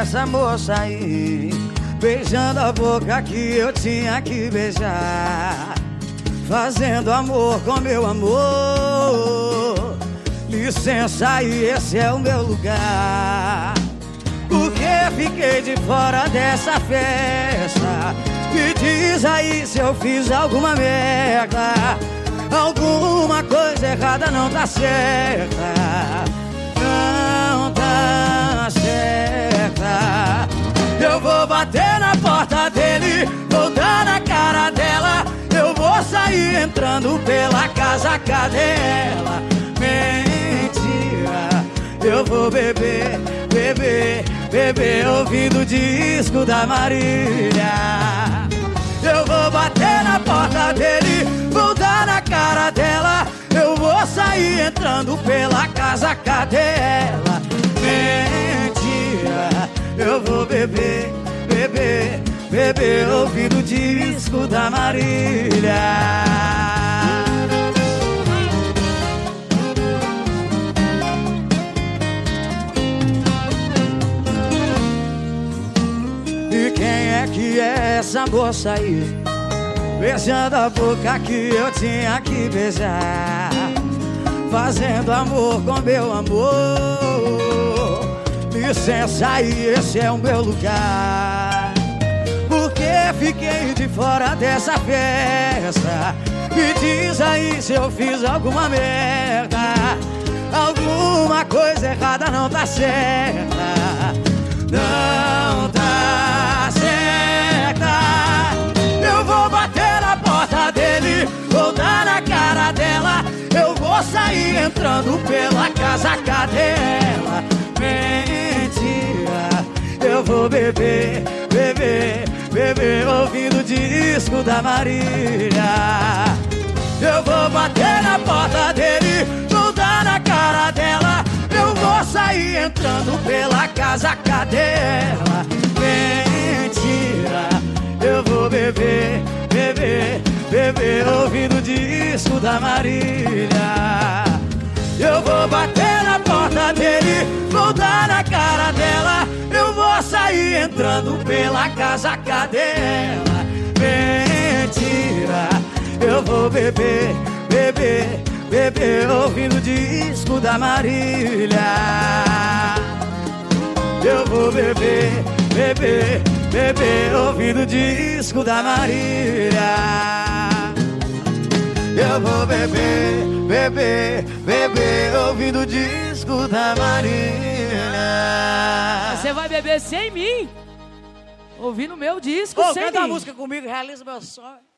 essa moça aí, beijando a boca que eu tinha que beijar, fazendo amor com meu amor. Licença aí, esse é o meu lugar, porque fiquei de fora dessa festa. Me diz aí se eu fiz alguma merda, alguma coisa errada não tá certa, não tá certa. Eu vou bater na porta dele, vou dar na cara dela, eu vou sair entrando pela casa, cadê ela? Mentira, eu vou beber, beber, beber, ouvindo o disco da Marília. Eu vou bater na porta dele, vou dar na cara dela, eu vou sair entrando pela casa, cadê ela? Mentira, eu vou beber, beber, beber, ouvindo o disco da Marília. E quem é que é essa moça aí, beijando a boca que eu tinha que beijar, fazendo amor com meu amor? Licença aí, esse é o meu lugar, porque fiquei de fora dessa festa. Me diz aí se eu fiz alguma merda, alguma coisa errada não tá certa, não tá certa. Eu vou bater na porta dele, vou dar na cara dela, eu vou sair entrando pela casa, cadê ela? Mentira, eu vou beber, beber, beber, ouvindo o disco da Marília. Eu vou bater na porta dele, vou dar na cara dela, eu vou sair entrando pela casa, cadê ela? Mentira, eu vou beber, beber, beber, ouvindo o disco da Marília. Eu vou bater na porta dele, vou dar na cara dela, eu vou sair entrando pela casa, cadê ela? Mentira, eu vou beber, beber, beber, ouvindo o disco da Marília. Eu vou beber, beber, beber, ouvindo o disco da Marília. Eu vou beber, beber, beber, ouvindo o disco da Marília. Você vai beber sem mim? Ouvindo meu disco sem mim. Canta a música comigo, realiza meu sonho.